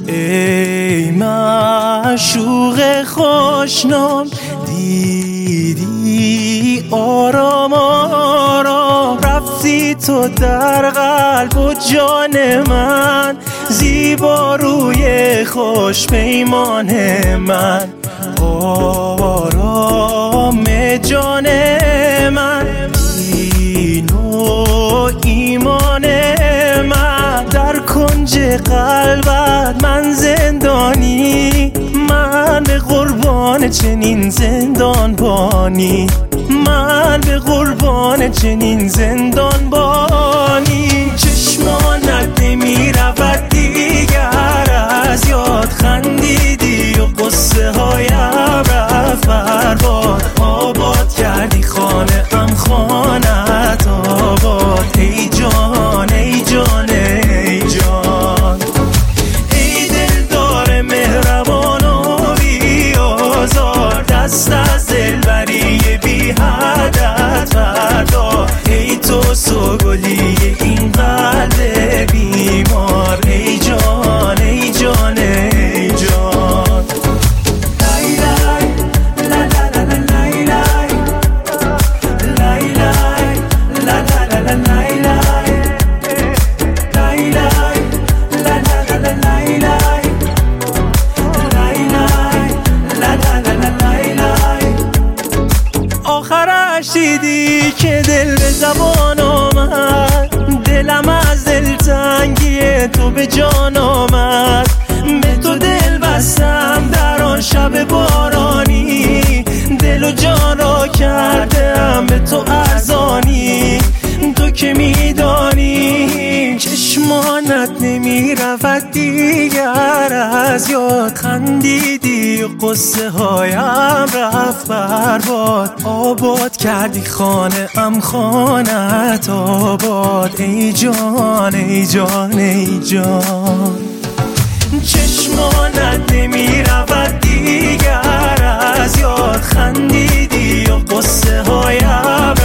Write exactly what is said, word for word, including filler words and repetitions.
ای معشوق خوشنام، دیدی آرام آرام رفتی تو در قلب و جان من، زیبا روی خوش پیمان من، آرام جان من، دین و ایمان من، در کنج قلبت من زندانی، من به قربان چنین زندان بانی، من به قربان چنین زندان بانی. چشمانت نمی رود دیگر از یاد، خندیدی و قصه هایم رفت برباد، آباد کردی خانه ام خانت آباد، ای جان ای جان ای جان، ای دلدار مهربان و بی آزار، دست از دلبری بی حدت بردار، ای تو سوگلی این قلب بیمار، ای جان ای جان ای جان. آخرش دیدی که دل به زبان آمد، دلم از دلتنگی تو به جان آمد، به تو دل بستم در آن شب بارانی، دل و جان را کردم به تو ارزانی، تو که میدانی چشمانت نمی رود دیگر از یاد، خندیدی و قصه هایم رفت برباد، آباد کردی خانه ام خانت آباد، ای جان ای جان ای جان. چشمانت نمی رود دیگر از یاد، خندیدی و قصه هایم